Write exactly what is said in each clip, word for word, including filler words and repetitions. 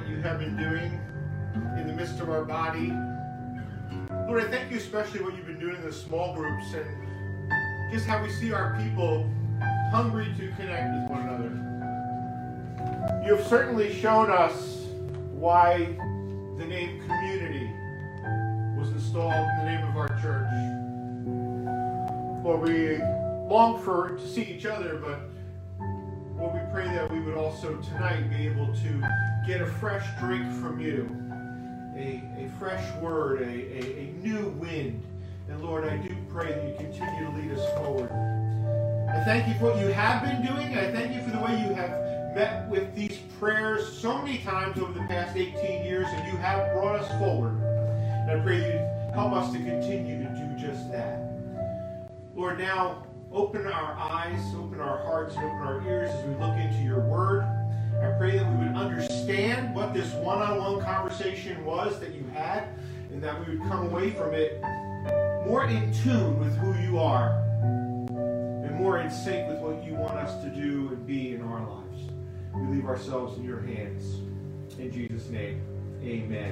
you have been doing in the midst of our body. Lord, I thank you especially what you've been doing in the small groups and just how we see our people hungry to connect with one another. You have certainly shown us why the name community was installed in the name of our church. Lord, we long for to see each other, but Lord, we pray that we would also tonight be able to get a fresh drink from you, a, a fresh word, a, a, a new wind. And Lord, I do pray that you continue to lead us forward. I thank you for what you have been doing, and I thank you for the way you have met with these prayers so many times over the past eighteen years, and you have brought us forward. And I pray you help us to continue to do just that. Lord, now open our eyes, open our hearts, and open our ears as we look into your word. I pray that we would understand what this one-on-one conversation was that you had, and that we would come away from it more in tune with who you are, and more in sync with what you want us to do and be in our lives. We leave ourselves in your hands. In Jesus' name, amen.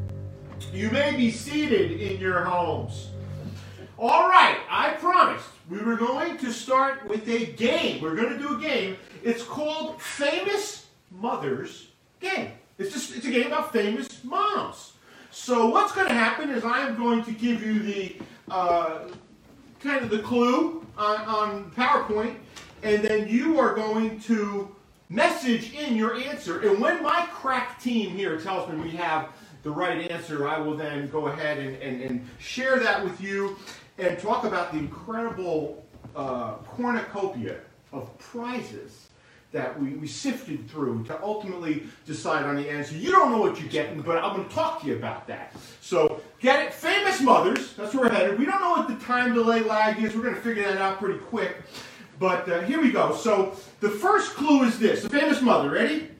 You may be seated in your homes. All right, I promised we were going to start with a game. We're going to do a game. It's called Famous Mothers Game. It's just it's a game about famous moms. So what's going to happen is I'm going to give you the uh, kind of the clue on, on PowerPoint, and then you are going to message in your answer. And when my crack team here tells me we have the right answer, I will then go ahead and, and, and share that with you and talk about the incredible uh, cornucopia of prizes that we, we sifted through to ultimately decide on the answer. You don't know what you're getting, but I'm going to talk to you about that. So get it. Famous mothers, that's where we're headed. We don't know what the time delay lag is. We're going to figure that out pretty quick. But uh, here we go. So the first clue is this. A famous mother. Ready?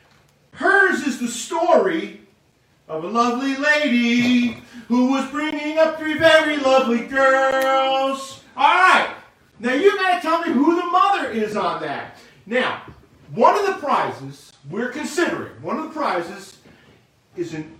Hers is the story of a lovely lady who was bringing up three very lovely girls. All right. Now you got to tell me who the mother is on that. Now, one of the prizes we're considering, one of the prizes is an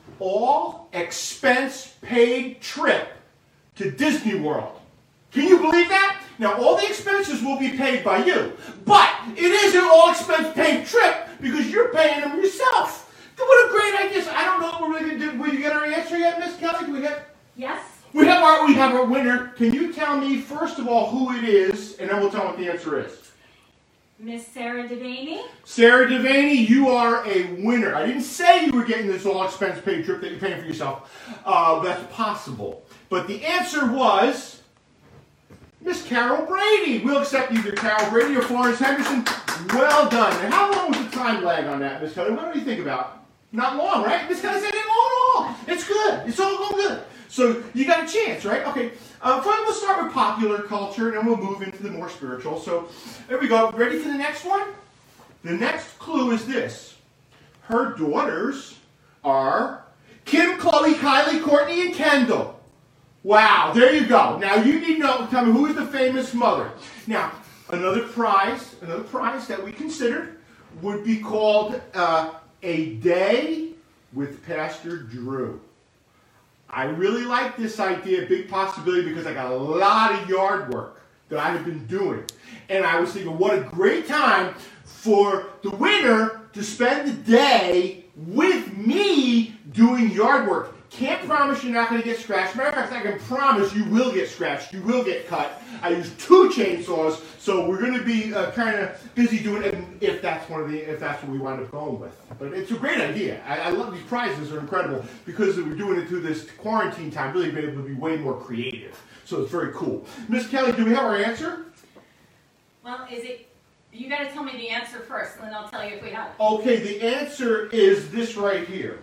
all-expense-paid trip to Disney World. Can you believe that? Now, all the expenses will be paid by you, but it is an all-expense-paid trip because you're paying them yourself. What a great idea. I don't know what we're really going to do. Will you get our answer yet, Miss Kelly? Do we get... Yes. We have our we have our winner. Can you tell me, first of all, who it is, and then we'll tell what the answer is. Miss Sarah Devaney. Sarah Devaney, you are a winner. I didn't say you were getting this all-expense-paid trip that you're paying for yourself. Uh, that's possible. But the answer was Miss Carol Brady. We'll accept either Carol Brady or Florence Henderson. Well done. And how long was the time lag on that, Miss Kelly? What do you think about? Not long, right? Miss Kelly said it ain't long at all. It's good. It's all going good. So you got a chance, right? Okay. Uh, fine, we'll start with popular culture, and then we'll move into the more spiritual. So there we go. Ready for the next one? The next clue is this. Her daughters are Kim, Chloe, Kylie, Courtney, and Kendall. Wow, there you go. Now you need to know, tell me who is the famous mother. Now, another prize, another prize that we considered would be called uh, A Day with Pastor Drew. I really like this idea, big possibility, because I got a lot of yard work that I have been doing. And I was thinking, what a great time for the winner to spend the day with me doing yard work. Can't promise you're not going to get scratched. Matter of fact, I can promise you will get scratched. You will get cut. I use two chainsaws, so we're going to be uh, kind of busy doing it if that's one of the if that's what we wind up going with. But it's a great idea. I, I love these prizes; are incredible because we're doing it through this quarantine time. Really, been able to be way more creative. So it's very cool. Miss Kelly, do we have our answer? Well, is it? You got to tell me the answer first, and then I'll tell you if we have it. Okay, the answer is this right here.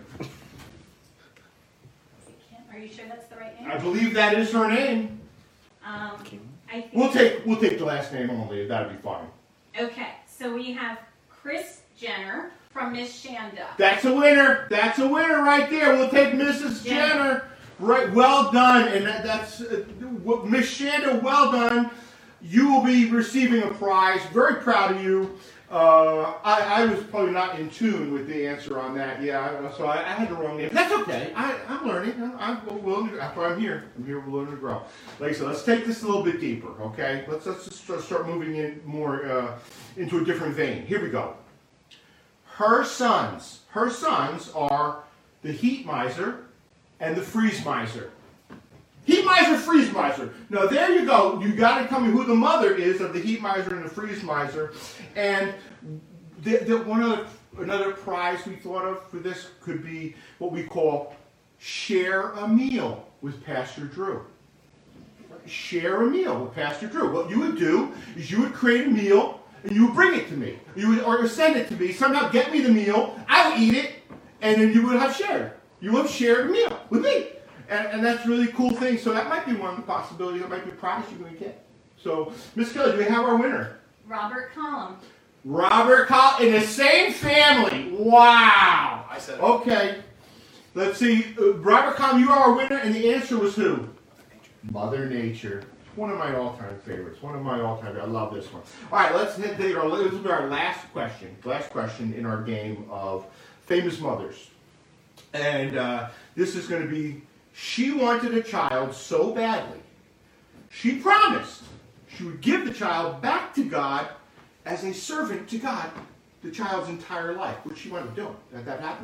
Are you sure that's the right name? I believe that is her name. Um, I think We'll take we'll take the last name only. That'd be fine. Okay, so we have Kris Jenner from Miss Shanda. That's a winner. That's a winner right there. We'll take Missus Jenner. Jenner. Right. Well done. And that, that's uh, Miss Shanda. Well done. You will be receiving a prize. Very proud of you. Uh, I, I was probably not in tune with the answer on that. Yeah, so I, I had the wrong name. That's okay. I, I'm learning. I'm, I'm willing to, that's why I'm here. I'm here willing to grow. Like I said, let's take this a little bit deeper, okay? Let's, let's just start moving in more uh, into a different vein. Here we go. Her sons. Her sons are the heat miser and the freeze miser. Heat miser, freeze miser. Now there you go. You got to tell me who the mother is of the heat miser and the freeze miser. And the, the, one other another prize we thought of for this could be what we call share a meal with Pastor Drew. Share a meal with Pastor Drew. What you would do is you would create a meal and you would bring it to me. You would or send it to me. Somehow get me the meal. I would eat it, and then you would have shared. You would have shared a meal with me. And, and that's a really cool thing. So that might be one of the possibilities. That might be a prize you're going to get. So, Miss Kelly, do we have our winner? Robert Collum. Robert Collum in the same family. Wow. I said it. Okay. Let's see. Uh, Robert Collum, you are our winner, and the answer was who? Mother Nature. One of my all-time favorites. One of my all-time. I love this one. All right. Let's hit the, our, this will be our last question. Last question in our game of famous mothers, and uh, this is going to be. She wanted a child so badly, she promised she would give the child back to God as a servant to God the child's entire life, which she wanted to do. That, that happened.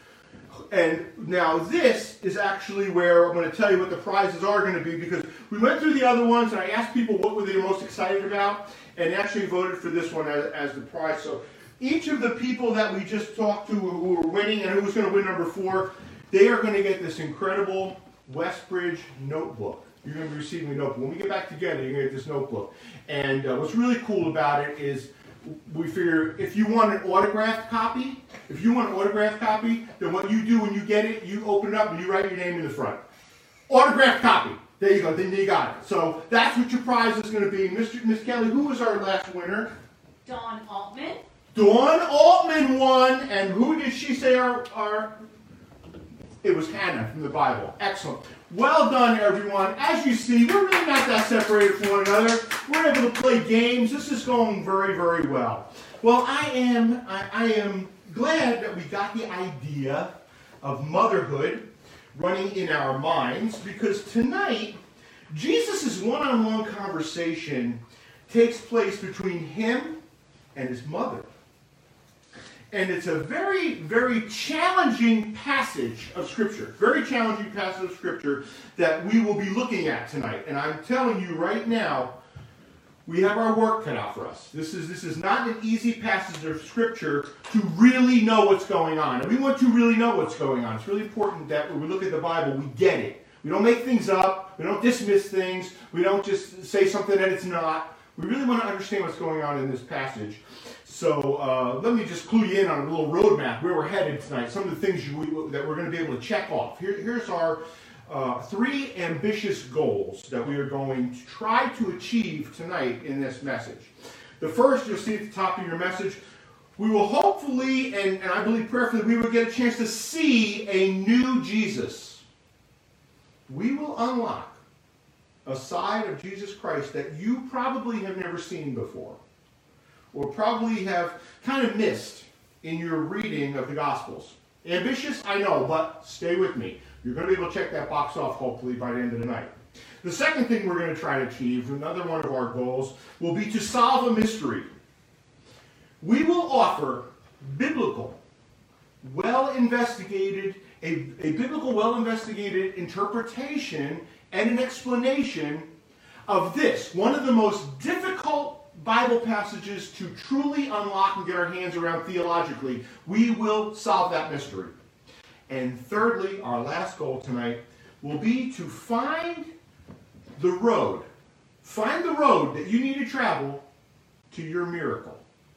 And now this is actually where I'm going to tell you what the prizes are going to be, because we went through the other ones and I asked people what were they most excited about, and they actually voted for this one as, as the prize. So each of the people that we just talked to who were winning and who was going to win number four, they are going to get this incredible Westbridge notebook. You're going to be receiving a notebook. When we get back together, you're going to get this notebook. And uh, what's really cool about it is we figure if you want an autographed copy, if you want an autographed copy, then what you do when you get it, you open it up and you write your name in the front. Autographed copy. There you go. Then you got it. So that's what your prize is going to be. Mister Miss Kelly, who was our last winner? Dawn Altman. Dawn Altman won. And who did she say our... our It was Hannah from the Bible. Excellent. Well done, everyone. As you see, we're really not that separated from one another. We're able to play games. This is going very, very well. Well, I am, I, I am glad that we got the idea of motherhood running in our minds, because tonight, Jesus' one-on-one conversation takes place between him and his mother. And it's a very, very challenging passage of Scripture. Very challenging passage of Scripture that we will be looking at tonight. And I'm telling you right now, we have our work cut out for us. This is, this is not an easy passage of Scripture to really know what's going on. And we want to really know what's going on. It's really important that when we look at the Bible, we get it. We don't make things up. We don't dismiss things. We don't just say something that it's not. We really want to understand what's going on in this passage. So uh, let me just clue you in on a little roadmap where we're headed tonight. Some of the things you, that we're going to be able to check off. Here, here's our uh, three ambitious goals that we are going to try to achieve tonight in this message. The first, you'll see at the top of your message, we will hopefully, and, and I believe prayerfully, we will get a chance to see a new Jesus. We will unlock a side of Jesus Christ that you probably have never seen before, or probably have kind of missed in your reading of the Gospels. Ambitious, I know, but stay with me. You're going to be able to check that box off, hopefully, by the end of the night. The second thing we're going to try to achieve, another one of our goals, will be to solve a mystery. We will offer biblical, well-investigated, a, a biblical, well-investigated interpretation and an explanation of this, one of the most difficult Bible passages to truly unlock and get our hands around theologically. We will solve that mystery. And thirdly, our last goal tonight will be to find the road. Find the road that you need to travel to your miracle.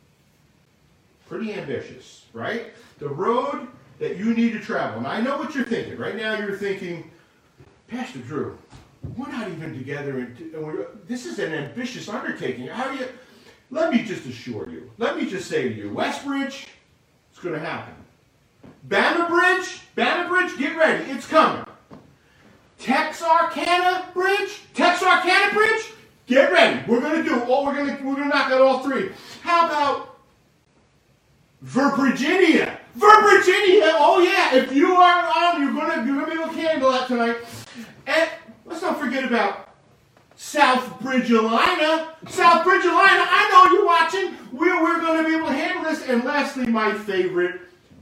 Pretty ambitious, right? The road that you need to travel. And I know what you're thinking. Right now you're thinking, Pastor Drew, we're not even together. And we're, this is an ambitious undertaking. How do you... Let me just assure you. Let me just say to you, Westbridge, it's going to happen. Bama Bridge, Bama Bridge, get ready. It's coming. Texarkana Bridge, Texarkana Bridge, get ready. We're going to do all. We're going to we're going to knock out all three. How about Virginia. Virginia. Oh yeah. If you are on, you're gonna you're gonna be able to handle that tonight. And let's not forget about South Bridgelina. South Bridgelina. I know you're watching. We're we're going to be able to handle this. And lastly, my favorite,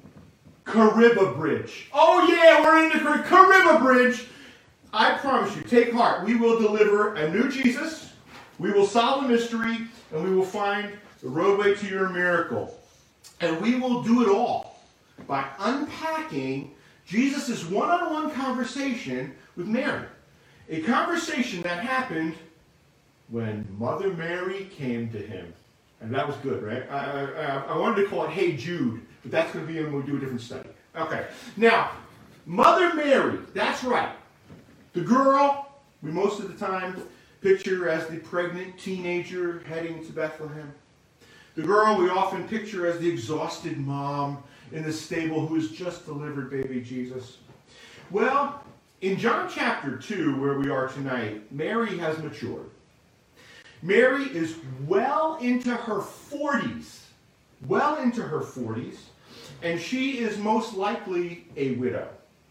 Cariba Bridge. Oh yeah, we're in the Car- Cariba Bridge. I promise you, take heart. We will deliver a new Jesus. We will solve a mystery, and we will find the roadway to your miracle. And we will do it all by unpacking Jesus' one-on-one conversation with Mary. A conversation that happened when Mother Mary came to him. And that was good, right? I, I, I wanted to call it Hey Jude, but that's going to be when we do a different study. Okay. Now, Mother Mary, that's right. The girl we most of the time picture as the pregnant teenager heading to Bethlehem. The girl we often picture as the exhausted mom in the stable who has just delivered baby Jesus. Well, in John chapter two, where we are tonight, Mary has matured. Mary is well into her forties. Well into her forties. And she is most likely a widow.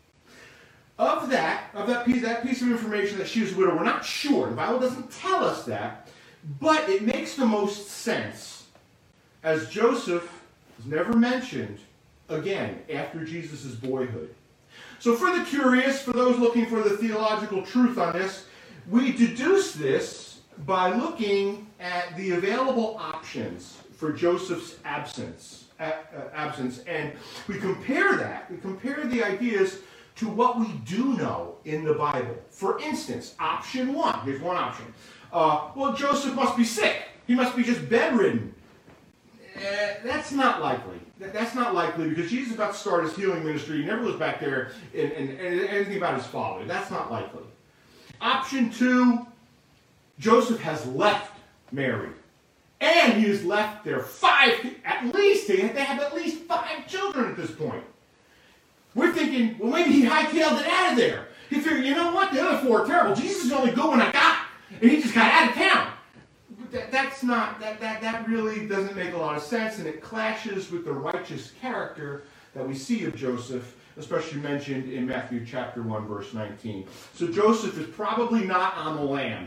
Of that, of that piece, that piece of information that she is a widow, we're not sure. The Bible doesn't tell us that. But it makes the most sense, as Joseph is never mentioned again after Jesus' boyhood. So for the curious, for those looking for the theological truth on this, we deduce this by looking at the available options for Joseph's absence, uh, absence, and we compare that, we compare the ideas to what we do know in the Bible. For instance, option one, here's one option. Uh, well, Joseph must be sick. He must be just bedridden. Uh, that's not likely. That's not likely because Jesus is about to start his healing ministry. He never goes back there and, and, and anything about his father. That's not likely. Option two, Joseph has left Mary. And he has left their five, at least, they have at least five children at this point. We're thinking, well, maybe he hightailed it out of there. He figured, you know what, the other four are terrible. Jesus is only good when I got, and he just got out of town. That, that's not, that, that, that really doesn't make a lot of sense, and it clashes with the righteous character that we see of Joseph, especially mentioned in Matthew chapter one, verse nineteen. So Joseph is probably not on the lam.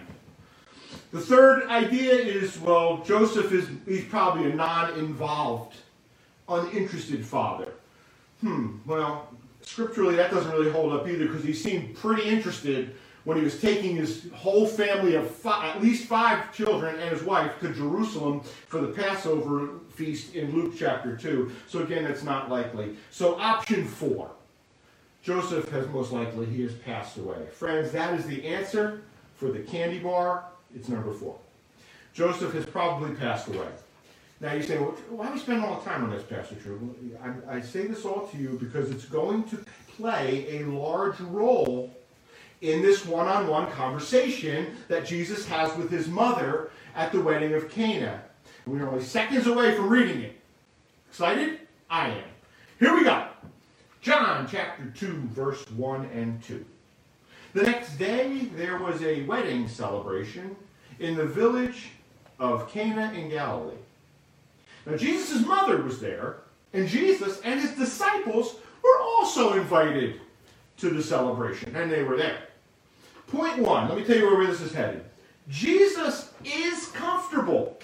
The third idea is, well, Joseph is he's probably a non-involved, uninterested father. Hmm, well, scripturally that doesn't really hold up either because he seemed pretty interested when he was taking his whole family of five, at least five children and his wife to Jerusalem for the Passover feast in Luke chapter two. So again, that's not likely. So option four, Joseph has most likely, he has passed away. Friends, that is the answer for the candy bar. It's number four. Joseph has probably passed away. Now you say, well, why are we spending all the time on this, Pastor True? I, I say this all to you because it's going to play a large role in this one-on-one conversation that Jesus has with his mother at the wedding of Cana. We're only seconds away from reading it. Excited? I am. Here we go. John chapter two, verse one and two. The next day there was a wedding celebration in the village of Cana in Galilee. Now Jesus' mother was there, and Jesus and his disciples were also invited to the celebration, and they were there. Point one, let me tell you where this is headed. Jesus is comfortable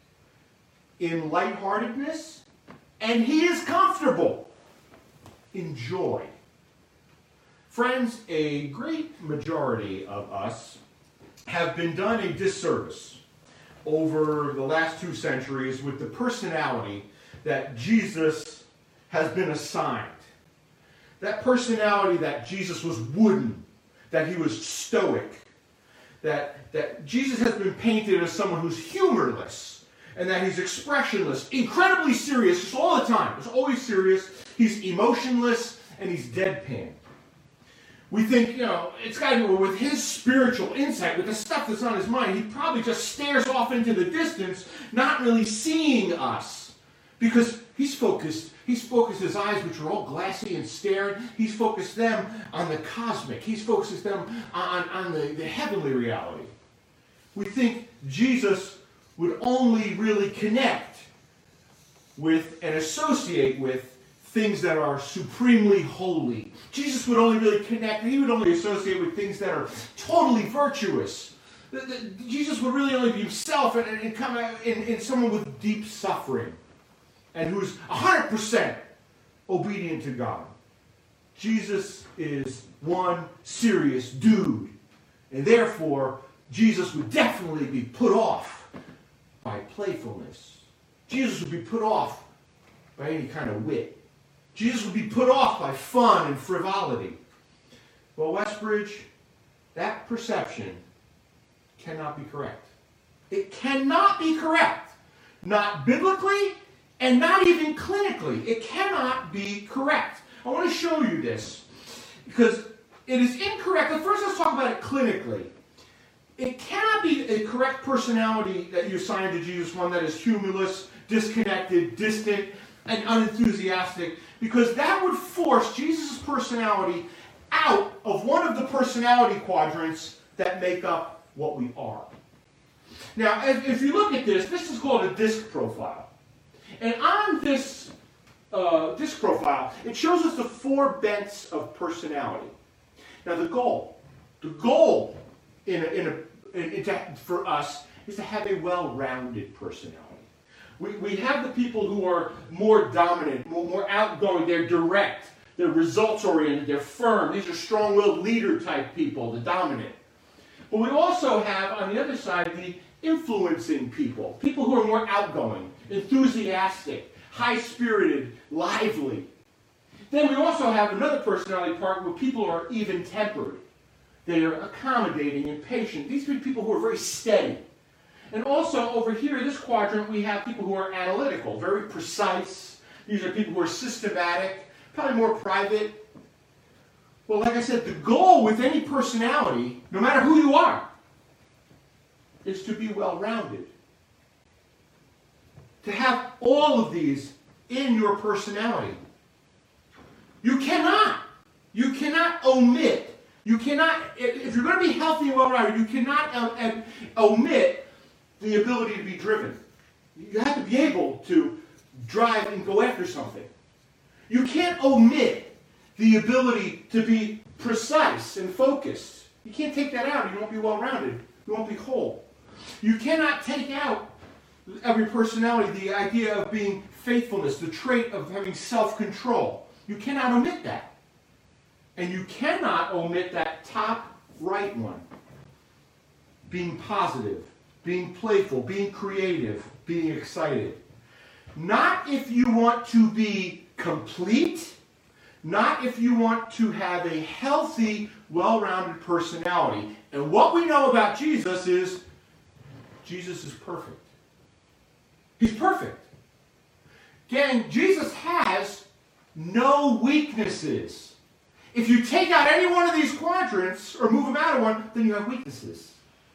in lightheartedness, and he is comfortable in joy. Friends, a great majority of us have been done a disservice over the last two centuries with the personality that Jesus has been assigned. That personality that Jesus was wooden, that he was stoic, that, that Jesus has been painted as someone who's humorless, and that he's expressionless, incredibly serious just all the time. He's always serious. He's emotionless, and he's deadpan. We think, you know, it's got to be with his spiritual insight, with the stuff that's on his mind, he probably just stares off into the distance, not really seeing us. Because he's focused, he's focused his eyes, which are all glassy and staring, he's focused them on the cosmic. He's focused them on, on the, the heavenly reality. We think Jesus would only really connect with and associate with things that are supremely holy. Jesus would only really connect, he would only associate with things that are totally virtuous. The, the, Jesus would really only be himself and, and come out in, in someone with deep suffering and who's one hundred percent obedient to God. Jesus is one serious dude, and therefore Jesus would definitely be put off by playfulness. Jesus would be put off by any kind of wit. Jesus would be put off by fun and frivolity. Well, Westbridge, that perception cannot be correct. It cannot be correct. Not biblically and not even clinically. It cannot be correct. I want to show you this because it is incorrect. But first, let's talk about it clinically. It cannot be a correct personality that you assign to Jesus, one that is humorless, disconnected, distant, and unenthusiastic, because that would force Jesus' personality out of one of the personality quadrants that make up what we are. Now, if, if you look at this, this is called a disc profile. And on this uh, disc profile, it shows us the four bents of personality. Now, the goal, the goal in a, in a, in, in to, for us is to have a well-rounded personality. We, we have the people who are more dominant, more, more outgoing, they're direct, they're results-oriented, they're firm. These are strong-willed leader-type people, the dominant. But we also have, on the other side, the influencing people, people who are more outgoing, enthusiastic, high-spirited, lively. Then we also have another personality part where people are even-tempered. They are accommodating and patient. These are people who are very steady. And also over here, this quadrant, we have people who are analytical, very precise. These are people who are systematic, probably more private. Well, like I said, the goal with any personality, no matter who you are, is to be well-rounded. To have all of these in your personality. You cannot, you cannot omit, you cannot, if you're going to be healthy and well-rounded, you cannot um, omit the ability to be driven. You have to be able to drive and go after something. You can't omit the ability to be precise and focused. You can't take that out. You won't be well-rounded. You won't be whole. You cannot take out every personality the idea of being faithfulness, the trait of having self-control. You cannot omit that. And you cannot omit that top right one. Being positive, being playful, being creative, being excited. Not if you want to be complete, not if you want to have a healthy, well-rounded personality. And what we know about Jesus is, Jesus is perfect. He's perfect. Gang, Jesus has no weaknesses. If you take out any one of these quadrants, or move them out of one, then you have weaknesses.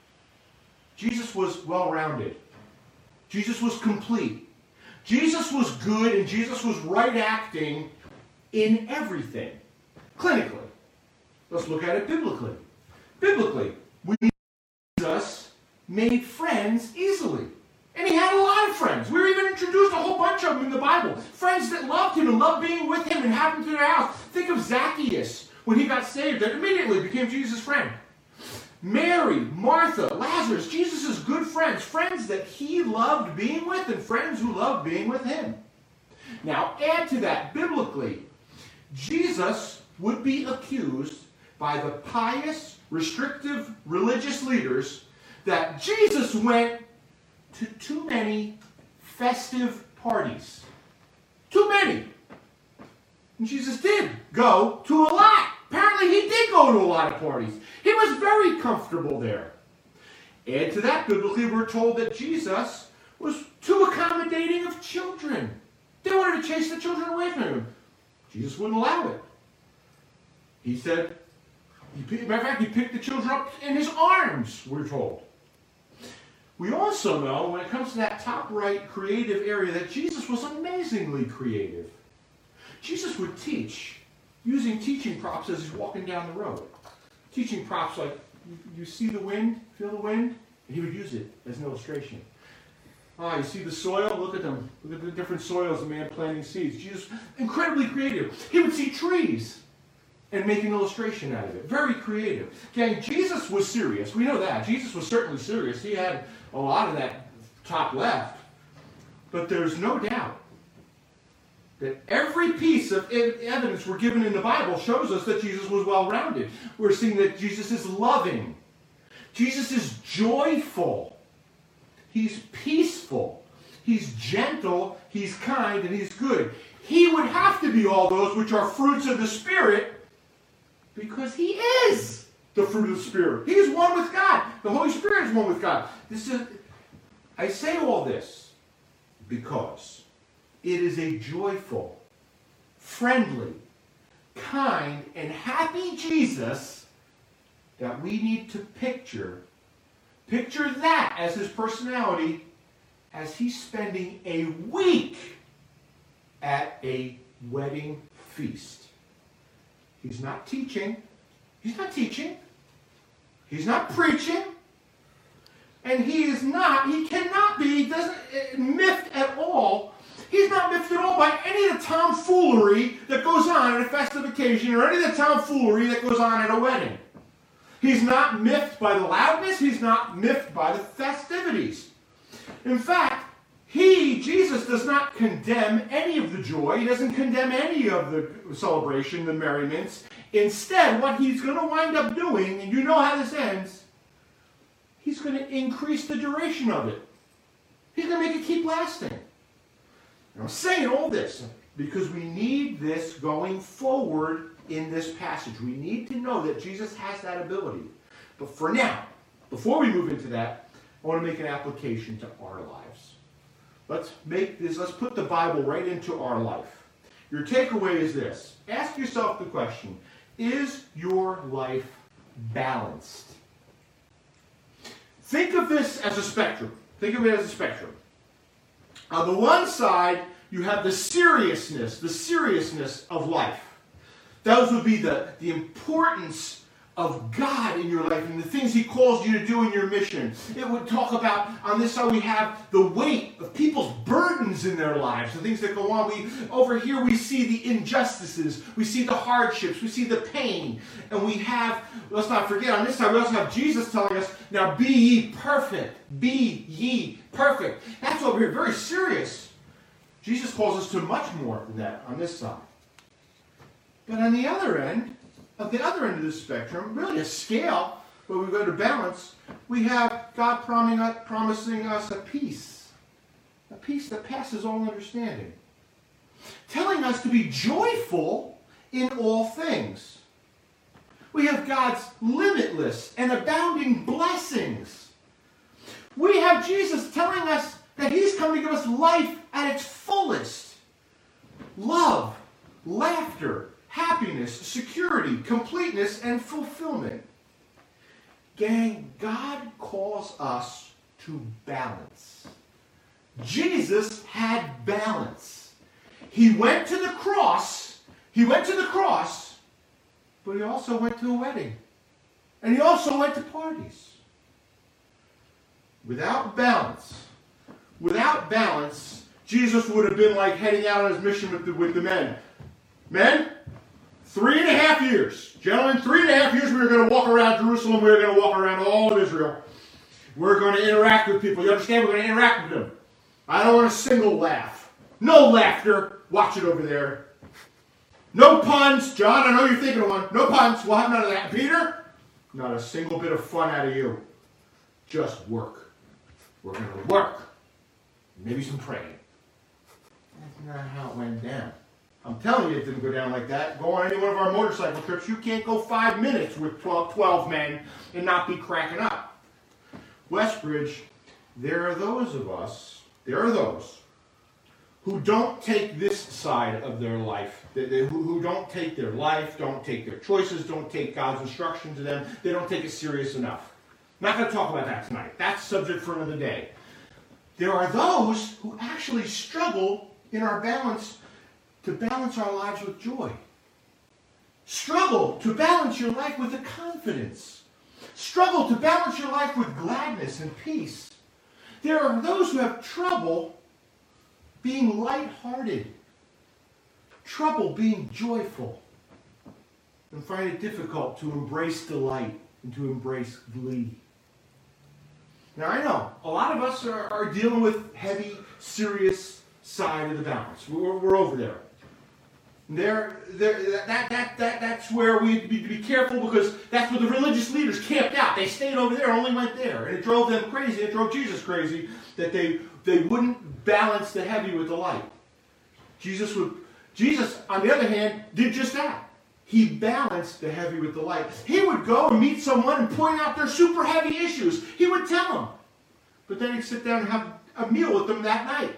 Jesus was well-rounded. Jesus was complete. Jesus was good and Jesus was right acting in everything. Clinically. Let's look at it biblically. Biblically, we Jesus made friends easily. And he had a lot of friends. We were even introduced a whole bunch of them in the Bible. Friends that loved him and loved being with him and having him to their house. Think of Zacchaeus when he got saved and immediately became Jesus' friend. Mary, Martha, Lazarus, Jesus' good friends, friends that he loved being with and friends who loved being with him. Now add to that, biblically, Jesus would be accused by the pious, restrictive religious leaders that Jesus went to too many festive parties. Too many. And Jesus did go to a lot. Apparently he did go to a lot of parties. He was very comfortable there. Add to that, biblically, we're told that Jesus was too accommodating of children. They wanted to chase the children away from him. Jesus wouldn't allow it. He said, he, matter of fact, he picked the children up in his arms, we're told. We also know, when it comes to that top right creative area, that Jesus was amazingly creative. Jesus would teach using teaching props as he's walking down the road. Teaching props like, you, you see the wind, feel the wind? And he would use it as an illustration. Ah, you see the soil? Look at them. Look at the different soils of man planting seeds. Jesus, incredibly creative. He would see trees and make an illustration out of it. Very creative. Okay, Jesus was serious. We know that. Jesus was certainly serious. He had a lot of that top left. But there's no doubt that every piece of evidence we're given in the Bible shows us that Jesus was well-rounded. We're seeing that Jesus is loving. Jesus is joyful. He's peaceful. He's gentle. He's kind. And he's good. He would have to be all those which are fruits of the Spirit because he is the fruit of the Spirit. He is one with God. The Holy Spirit is one with God. This is, I say all this because it is a joyful, friendly, kind, and happy Jesus that we need to picture. Picture that as his personality as he's spending a week at a wedding feast. He's not teaching. He's not teaching. He's not preaching. And he is not, he cannot be, doesn't miffed at all. He's not miffed at all by any of the tomfoolery that goes on at a festive occasion or any of the tomfoolery that goes on at a wedding. He's not miffed by the loudness. He's not miffed by the festivities. In fact, he, Jesus, does not condemn any of the joy. He doesn't condemn any of the celebration, the merriments. Instead, what he's going to wind up doing, and you know how this ends, he's going to increase the duration of it. He's going to make it keep lasting. And I'm saying all this because we need this going forward in this passage. We need to know that Jesus has that ability. But for now, before we move into that, I want to make an application to our lives. Let's make this, let's put the Bible right into our life. Your takeaway is this. Ask yourself the question, is your life balanced? Think of this as a spectrum. Think of it as a spectrum. On the one side, you have the seriousness, the seriousness of life. Those would be the, the importance of God in your life and the things he calls you to do in your mission. It would talk about, on this side we have the weight of people's burdens in their lives, the things that go on. We over here we see the injustices, we see the hardships, we see the pain, and we have, let's not forget, on this side we also have Jesus telling us, now be ye perfect, be ye perfect. That's what we're very serious. Jesus calls us to much more than that on this side. But on the other end, at the other end of the spectrum, really a scale where we go to balance, we have God promising us a peace. A peace that passes all understanding. Telling us to be joyful in all things. We have God's limitless and abounding blessings. We have Jesus telling us that he's come to give us life at its fullest. Love, laughter, happiness, security, completeness, and fulfillment. Gang, God calls us to balance. Jesus had balance. He went to the cross. He went to the cross, but he also went to a wedding. And he also went to parties. Without balance, without balance, Jesus would have been like heading out on his mission with the, with the men. Men, Three and a half years. Gentlemen, three and a half years we were going to walk around Jerusalem. We were going to walk around all of Israel. We're going to interact with people. You understand? We're going to interact with them. I don't want a single laugh. No laughter. Watch it over there. No puns. John, I know you're thinking of one. No puns. We'll have none of that. Peter, not a single bit of fun out of you. Just work. We're going to work. Maybe some praying. That's not how it went down. I'm telling you it didn't go down like that. Go on any one of our motorcycle trips. You can't go five minutes with twelve, twelve men and not be cracking up. Westbridge, there are those of us, there are those who don't take this side of their life. They, they, who, who don't take their life, don't take their choices, don't take God's instruction to them. They don't take it serious enough. I'm not going to talk about that tonight. That's subject for another day. There are those who actually struggle in our balance to balance our lives with joy. Struggle to balance your life with a confidence. Struggle to balance your life with gladness and peace. there are those who have trouble being lighthearted, trouble being joyful, and find it difficult to embrace delight and to embrace glee. Now I know, a lot of us are, are dealing with heavy, serious side of the balance. We're, we're over there. There, there, that, that, that, that's where we need to be, to be careful, because that's where the religious leaders camped out. They stayed over there, only went there. And it drove them crazy. It drove Jesus crazy that they, they wouldn't balance the heavy with the light. Jesus would, Jesus, on the other hand, did just that. He balanced the heavy with the light. He would go and meet someone and point out their super heavy issues. He would tell them. But then he'd sit down and have a meal with them that night.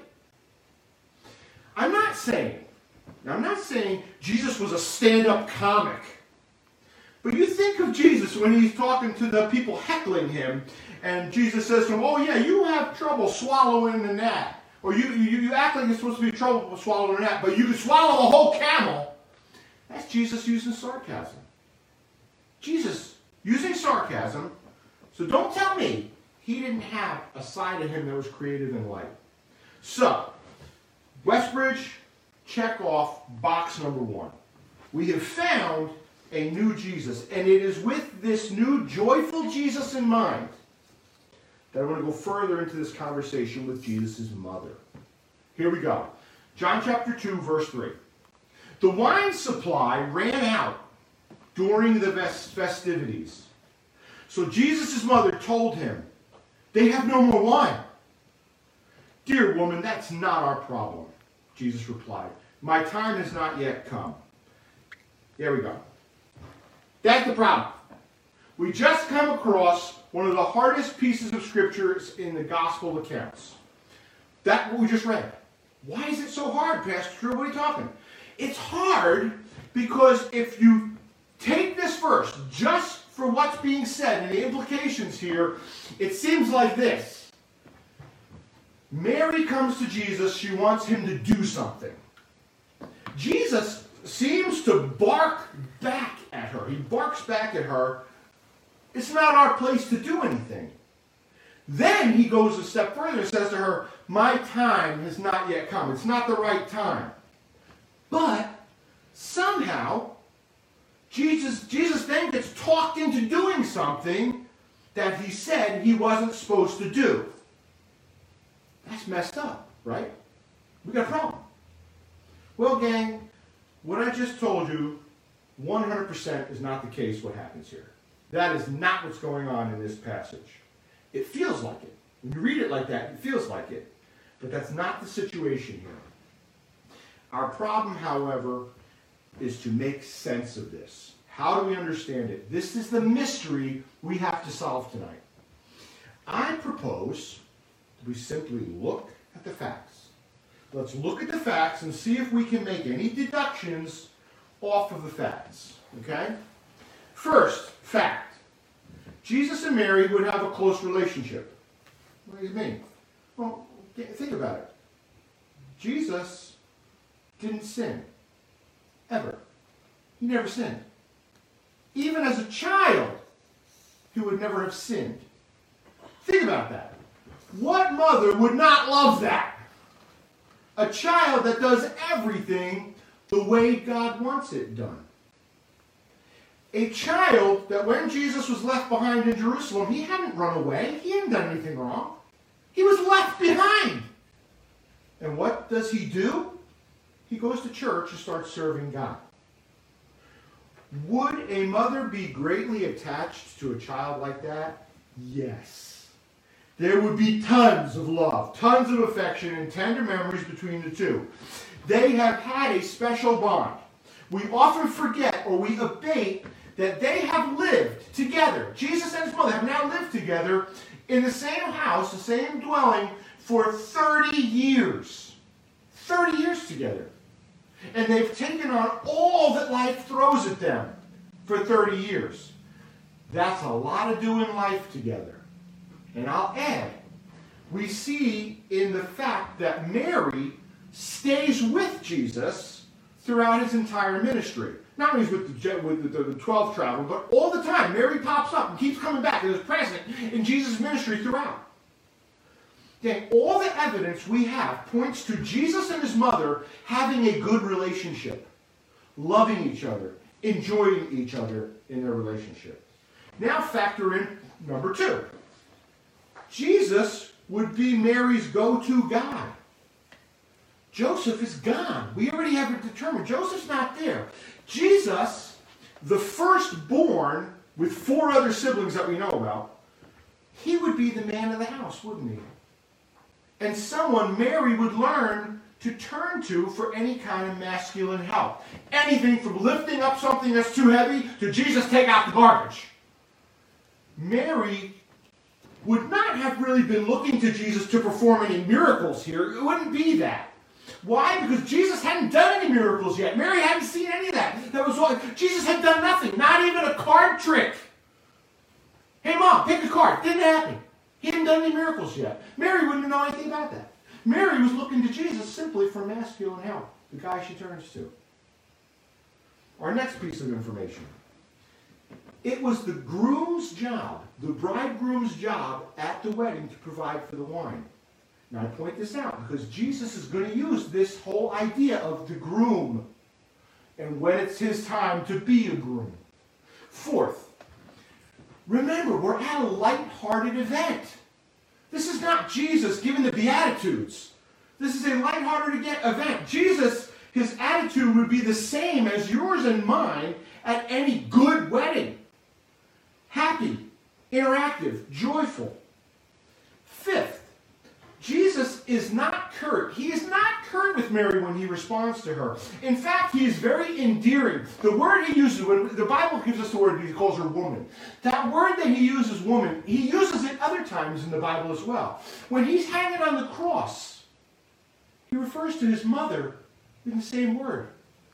I'm not saying Now, I'm not saying Jesus was a stand-up comic. But you think of Jesus when he's talking to the people heckling him, and Jesus says to him, oh yeah, you have trouble swallowing the gnat. Or you, you, you act like you're supposed to be trouble swallowing a gnat, but you can swallow a whole camel. That's Jesus using sarcasm. Jesus using sarcasm. So don't tell me he didn't have a side of him that was creative and light. So, Westbridge, check off box number one. We have found a new Jesus, and it is with this new joyful Jesus in mind that I want to go further into this conversation with Jesus' mother. Here we go. John chapter two, verse three. The wine supply ran out during the festivities. So Jesus' mother told him, they have no more wine. Dear woman, that's not our problem. Jesus replied, my time has not yet come. There we go. That's the problem. We just come across one of the hardest pieces of scriptures in the gospel accounts. That what we just read. Why is it so hard, Pastor Drew? What are you talking? It's hard because if you take this verse just for what's being said and the implications here, it seems like this. Mary comes to Jesus. She wants him to do something. Jesus seems to bark back at her. He barks back at her. It's not our place to do anything. Then he goes a step further and says to her, my time has not yet come. It's not the right time. But somehow, Jesus, Jesus then gets talked into doing something that he said he wasn't supposed to do. That's messed up, right? We got a problem. Well, gang, what I just told you, one hundred percent is not the case what happens here. That is not what's going on in this passage. It feels like it. When you read it like that, it feels like it. But that's not the situation here. Our problem, however, is to make sense of this. How do we understand it? This is the mystery we have to solve tonight. I propose that we simply look at the facts. Let's look at the facts and see if we can make any deductions off of the facts. Okay? First, fact. Jesus and Mary would have a close relationship. What do you mean? Well, think about it. Jesus didn't sin. Ever. He never sinned. Even as a child, he would never have sinned. Think about that. What mother would not love that? A child that does everything the way God wants it done. A child that when Jesus was left behind in Jerusalem, he hadn't run away. He hadn't done anything wrong. He was left behind. And what does he do? He goes to church and starts serving God. Would a mother be greatly attached to a child like that? Yes. There would be tons of love, tons of affection, and tender memories between the two. They have had a special bond. We often forget or we abate that they have lived together. Jesus and his mother have now lived together in the same house, the same dwelling, for thirty years. thirty years together. And they've taken on all that life throws at them for thirty years. That's a lot of doing life together. And I'll add, we see in the fact that Mary stays with Jesus throughout his entire ministry. Not only with the, with the, the twelve travel, but all the time. Mary pops up and keeps coming back and is present in Jesus' ministry throughout. Again, all the evidence we have points to Jesus and his mother having a good relationship, loving each other, enjoying each other in their relationship. Now factor in number two. Jesus would be Mary's go-to guy. Joseph is gone. We already have it determined. Joseph's not there. Jesus, the firstborn with four other siblings that we know about, he would be the man of the house, wouldn't he? And someone Mary would learn to turn to for any kind of masculine help. Anything from lifting up something that's too heavy to Jesus, take out the garbage. Mary would not have really been looking to Jesus to perform any miracles here. It wouldn't be that. Why? Because Jesus hadn't done any miracles yet. Mary hadn't seen any of that. That was all. Jesus had done nothing. Not even a card trick. Hey, Mom, pick a card. Didn't happen. He hadn't done any miracles yet. Mary wouldn't know anything about that. Mary was looking to Jesus simply for masculine help, the guy she turns to. Our next piece of information. It was the groom's job, the bridegroom's job at the wedding to provide for the wine. Now I point this out because Jesus is going to use this whole idea of the groom and when it's his time to be a groom. Fourth, remember, we're at a light-hearted event. This is not Jesus giving the Beatitudes. This is a light-hearted event. Jesus, his attitude would be the same as yours and mine at any good wedding. Happy, interactive, joyful. Fifth, Jesus is not curt. He is not curt with Mary when he responds to her. In fact, he is very endearing. The word he uses, when the Bible gives us the word, he calls her woman. That word that he uses, woman, he uses it other times in the Bible as well. When he's hanging on the cross, he refers to his mother in the same word.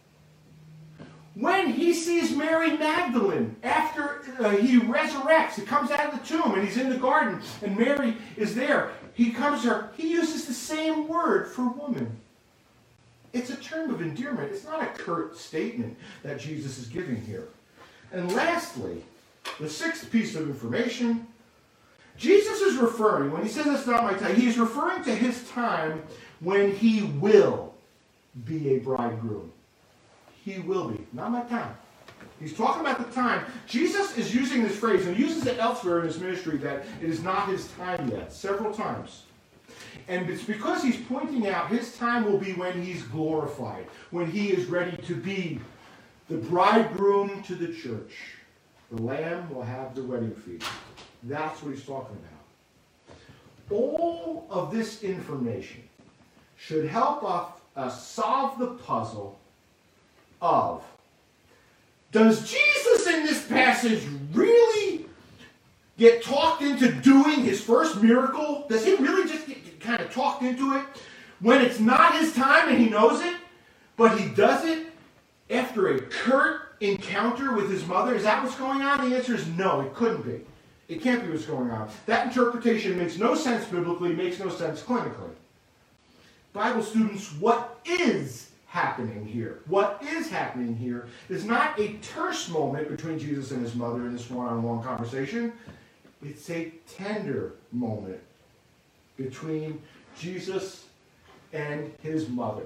When he sees Mary Magdalene, after uh, he resurrects, he comes out of the tomb and he's in the garden and Mary is there. He comes to her, he uses the same word for woman. It's a term of endearment. It's not a curt statement that Jesus is giving here. And lastly, the sixth piece of information, Jesus is referring, when he says it's not my time, he's referring to his time when he will be a bridegroom. He will be. Not my time. He's talking about the time. Jesus is using this phrase, and he uses it elsewhere in his ministry, that it is not his time yet, several times. And it's because he's pointing out his time will be when he's glorified, when he is ready to be the bridegroom to the church. The Lamb will have the wedding feast. That's what he's talking about. All of this information should help us solve the puzzle of, does Jesus in this passage really get talked into doing his first miracle? Does he really just get kind of talked into it when it's not his time and he knows it, but he does it after a curt encounter with his mother? Is that what's going on? The answer is no, it couldn't be. It can't be what's going on. That interpretation makes no sense biblically, makes no sense clinically. Bible students, what is happening here? What is happening here is not a terse moment between Jesus and his mother in this one-on-one conversation. It's a tender moment between Jesus and his mother.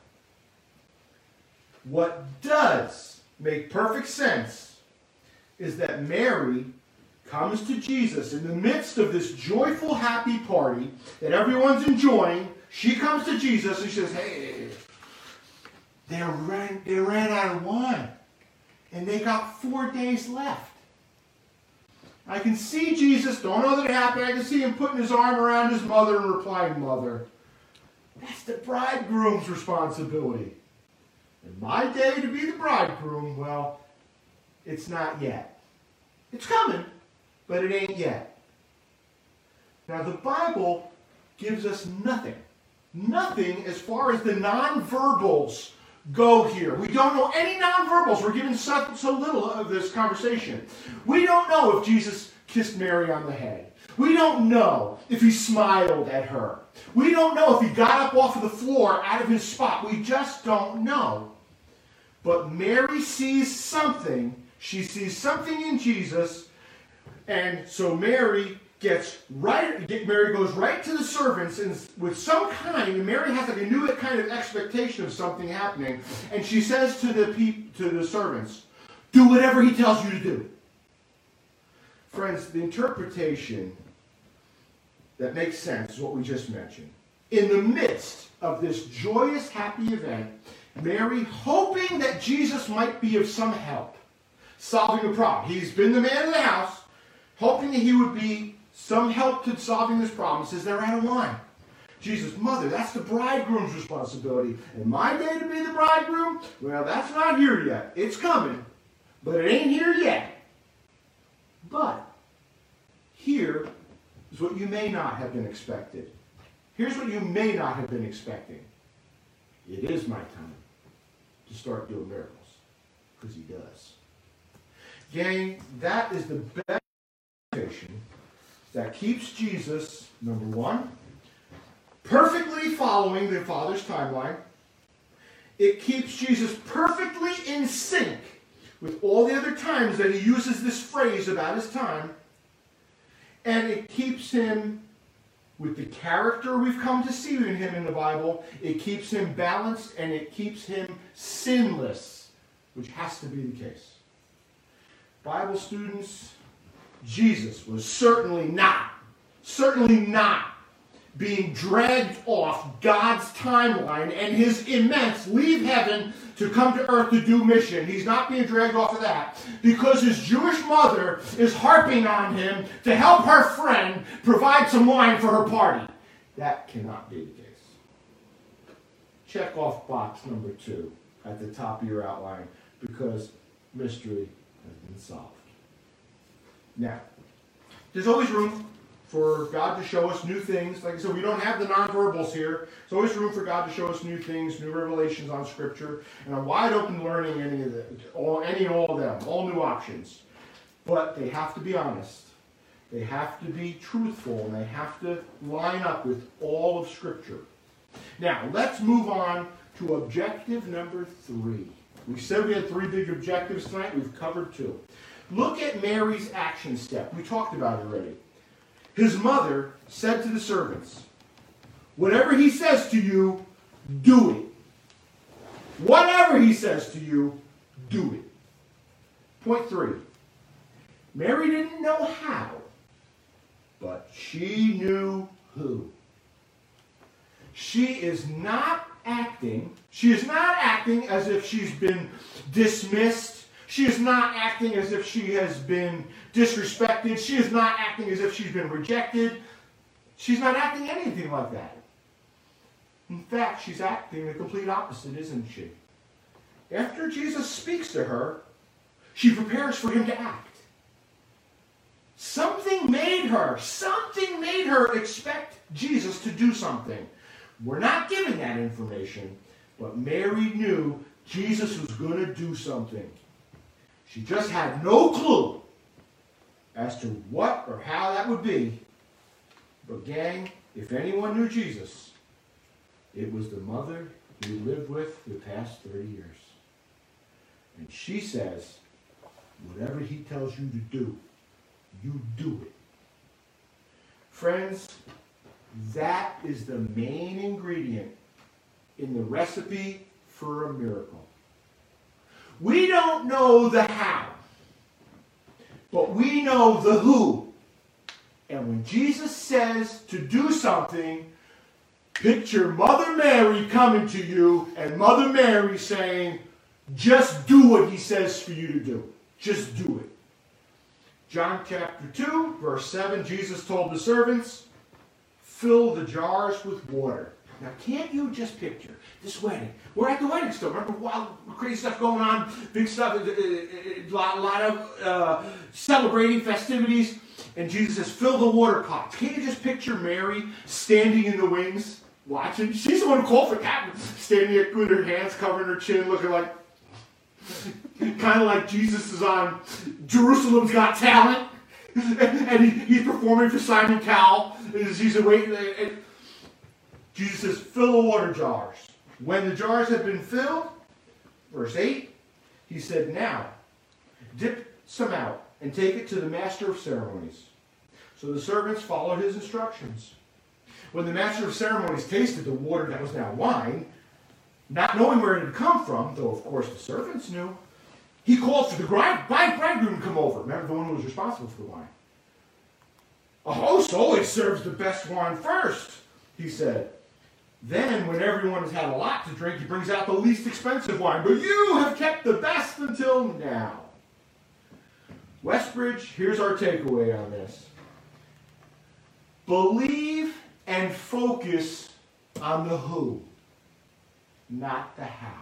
What does make perfect sense is that Mary comes to Jesus in the midst of this joyful, happy party that everyone's enjoying. She comes to Jesus and she says, hey, they ran, they ran out of wine. And they got four days left. I can see Jesus, don't know that it happened, I can see him putting his arm around his mother and replying, Mother, that's the bridegroom's responsibility. And my day to be the bridegroom, well, it's not yet. It's coming, but it ain't yet. Now the Bible gives us nothing. Nothing as far as the nonverbals go here. We don't know any nonverbals. We're given so, so little of this conversation. We don't know if Jesus kissed Mary on the head. We don't know if he smiled at her. We don't know if he got up off of the floor out of his spot. We just don't know. But Mary sees something. She sees something in Jesus. And so Mary gets right, Mary goes right to the servants and with some kind, and Mary has like a new kind of expectation of something happening, and she says to the peop, to the servants, do whatever he tells you to do. Friends, the interpretation that makes sense is what we just mentioned. In the midst of this joyous, happy event, Mary, hoping that Jesus might be of some help, solving the problem. He's been the man of the house, hoping that he would be some help to solving this problem, says they're out of wine. Jesus, mother, that's the bridegroom's responsibility. And my day to be the bridegroom? Well, that's not here yet. It's coming, but it ain't here yet. But here is what you may not have been expected. Here's what you may not have been expecting. It is my time to start doing miracles, because he does. Gang, that is the best interpretation that keeps Jesus, number one, perfectly following the Father's timeline. It keeps Jesus perfectly in sync with all the other times that he uses this phrase about his time. And it keeps him with the character we've come to see in him in the Bible. It keeps him balanced and it keeps him sinless, which has to be the case. Bible students, Jesus was certainly not, certainly not being dragged off God's timeline and his immense leave heaven to come to earth to do mission. He's not being dragged off of that because his Jewish mother is harping on him to help her friend provide some wine for her party. That cannot be the case. Check off box number two at the top of your outline because mystery has been solved. Now, there's always room for God to show us new things. Like I said, we don't have the nonverbals here. There's always room for God to show us new things, new revelations on Scripture, and I'm wide open learning any of them, all, any and all of them, all new options. But they have to be honest. They have to be truthful, and they have to line up with all of Scripture. Now, let's move on to objective number three. We said we had three big objectives tonight. We've covered two. Look at Mary's action step. We talked about it already. His mother said to the servants, whatever he says to you, do it. Whatever he says to you, do it. Point three. Mary didn't know how, but she knew who. She is not acting, she is not acting as if she's been dismissed. She is not acting as if she has been disrespected. She is not acting as if she's been rejected. She's not acting anything like that. In fact, she's acting the complete opposite, isn't she? After Jesus speaks to her, she prepares for him to act. Something made her, something made her expect Jesus to do something. We're not given that information, but Mary knew Jesus was going to do something. She just had no clue as to what or how that would be. But gang, if anyone knew Jesus, it was the mother he lived with the past thirty years. And she says, whatever he tells you to do, you do it. Friends, that is the main ingredient in the recipe for a miracle. We don't know the how, but we know the who. And when Jesus says to do something, picture Mother Mary coming to you and Mother Mary saying, just do what he says for you to do. Just do it. John chapter two, verse seven, Jesus told the servants, fill the jars with water. Now, can't you just picture this wedding? We're at the wedding still. Remember, wild, crazy stuff going on, big stuff, a lot, lot of uh, celebrating festivities. And Jesus says, fill the water pots. Can't you just picture Mary standing in the wings, watching? She's the one who called for that, standing there with her hands covering her chin, looking like, kind of like Jesus is on Jerusalem's Got Talent. And he, he's performing for Simon Cowell. He's waiting. And Jesus says, fill the water jars. When the jars had been filled, verse eight, he said, now, dip some out and take it to the master of ceremonies. So the servants followed his instructions. When the master of ceremonies tasted the water that was now wine, not knowing where it had come from, though of course the servants knew, he called for the bride, bride, bridegroom to come over. Remember, the one who was responsible for the wine. A host always serves the best wine first, he said. Then, when everyone has had a lot to drink, he brings out the least expensive wine. But you have kept the best until now. Westbridge, here's our takeaway on this. Believe and focus on the who, not the how.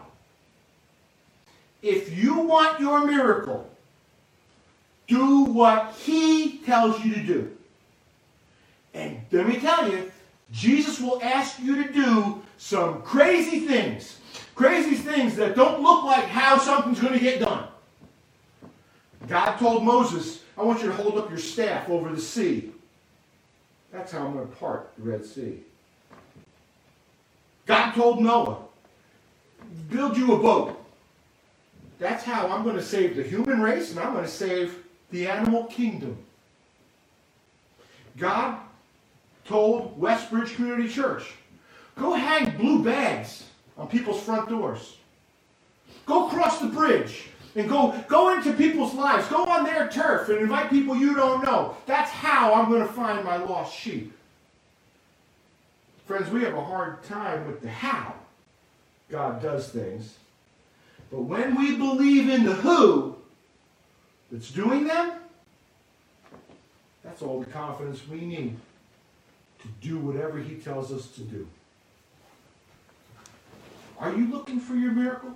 If you want your miracle, do what he tells you to do. And let me tell you, Jesus will ask you to do some crazy things. Crazy things that don't look like how something's going to get done. God told Moses, I want you to hold up your staff over the sea. That's how I'm going to part the Red Sea. God told Noah, build you a boat. That's how I'm going to save the human race, and I'm going to save the animal kingdom. God told Westbridge Community Church, go hang blue bags on people's front doors. Go cross the bridge and go, go into people's lives. Go on their turf and invite people you don't know. That's how I'm going to find my lost sheep. Friends, we have a hard time with the how God does things. But when we believe in the who that's doing them, that's all the confidence we need to do whatever he tells us to do. Are you looking for your miracle?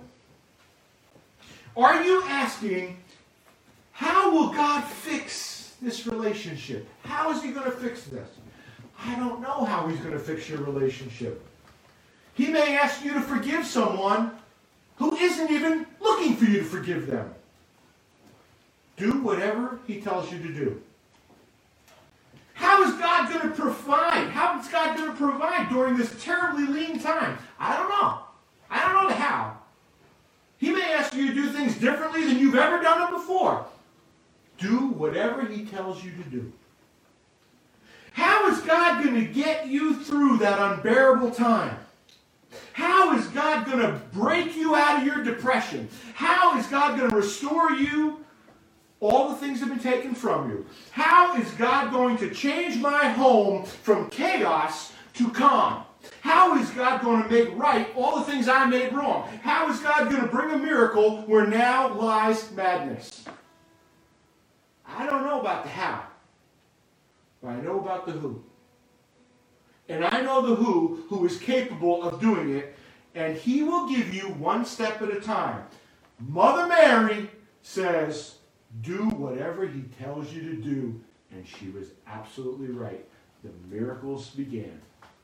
Are you asking, how will God fix this relationship? How is he going to fix this? I don't know how he's going to fix your relationship. He may ask you to forgive someone who isn't even looking for you to forgive them. Do whatever he tells you to do. How is God going to provide? How is God going to provide during this terribly lean time? I don't know. I don't know the how. He may ask you to do things differently than you've ever done them before. Do whatever he tells you to do. How is God going to get you through that unbearable time? How is God going to break you out of your depression? How is God going to restore you all the things that have been taken from you? How is God going to change my home from chaos to calm? How is God going to make right all the things I made wrong? How is God going to bring a miracle where now lies madness? I don't know about the how, but I know about the who. And I know the who, who is capable of doing it, and he will give you one step at a time. Mother Mary says, do whatever he tells you to do. And she was absolutely right. The miracles began.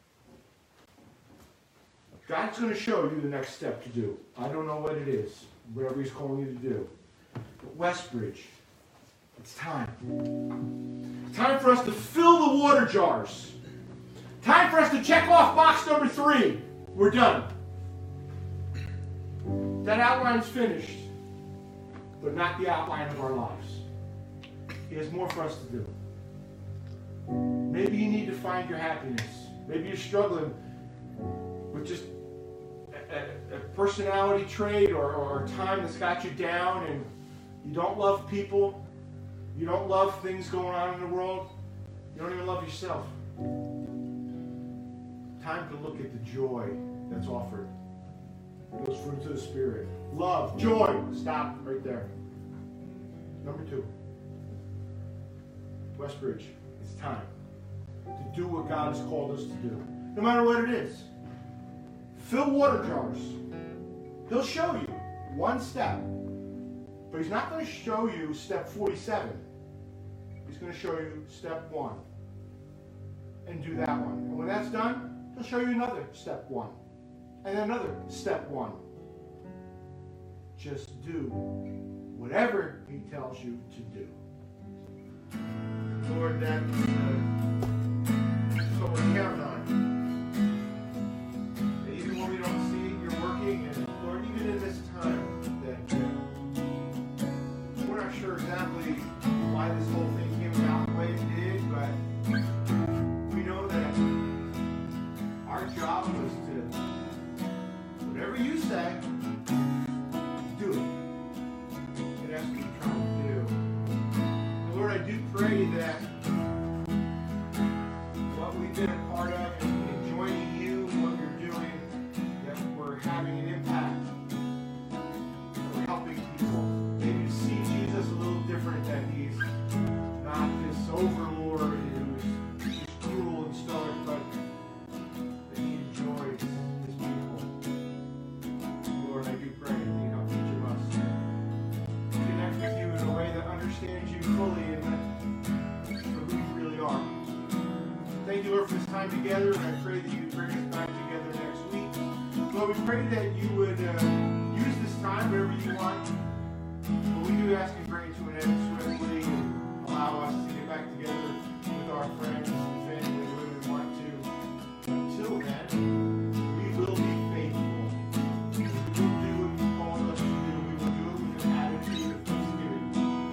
God's going to show you the next step to do. I don't know what it is, whatever he's calling you to do. But Westbridge, it's time. Time for us to fill the water jars. Time for us to check off box number three. We're done. That outline's finished, but not the outline of our lives. He has more for us to do. Maybe you need to find your happiness. Maybe you're struggling with just a, a, a personality trait or, or a time that's got you down, and you don't love people. You don't love things going on in the world. You don't even love yourself. Time to look at the joy that's offered. Those fruits of the Spirit. Love, joy. Stop right there. Number two. Westbridge, it's time to do what God has called us to do. No matter what it is. Fill water jars. He'll show you one step. But he's not going to show you step forty-seven. He's going to show you step one. And do that one. And when that's done, he'll show you another step one. And then another step one. Just do whatever he tells you to do. Lord, that's uh, so we're counting on. That even when we don't see it, you're working. And Lord, even in this time, that uh, we're not sure exactly why this whole thing came about the way it did, but desperately trying to do. And Lord, I do pray that what we've been a part of and joining you in what you're doing, that we're having an impact, that we're helping people. Maybe to see Jesus a little different, that he's not this overlord who's just cruel and stoic, but that he enjoys his people. Lord, I do pray that you help each of us to connect with you in a way that understands you fully and that for who you really are. Thank you, Lord, for this time together, and I pray that you bring us back together next week. Lord, we pray that you would uh, use this time wherever you want. But we do ask and bring it to an end swiftly and allow us to get back together with our friends and family when we want to. Until then, we will be faithful. We will do what you called us to do. We will do it with an attitude of thanksgiving.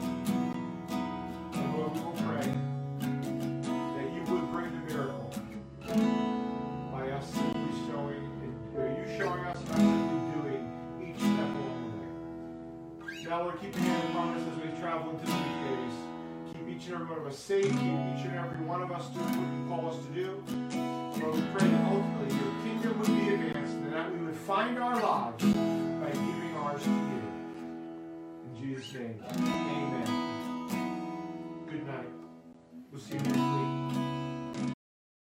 And Lord, we will pray that you would bring the miracle by us simply showing, or you showing us and us simply doing each step along the way. Now, Lord, keep your hand upon us as we travel into the weekdays. Keep each and every one of us safe. Keep each and every one of us doing what you call us to do. Lord, we pray that ultimately your kingdom would be advanced and that we would find our lives by giving ours to you. In Jesus' name, amen. Good night. We'll see you next week.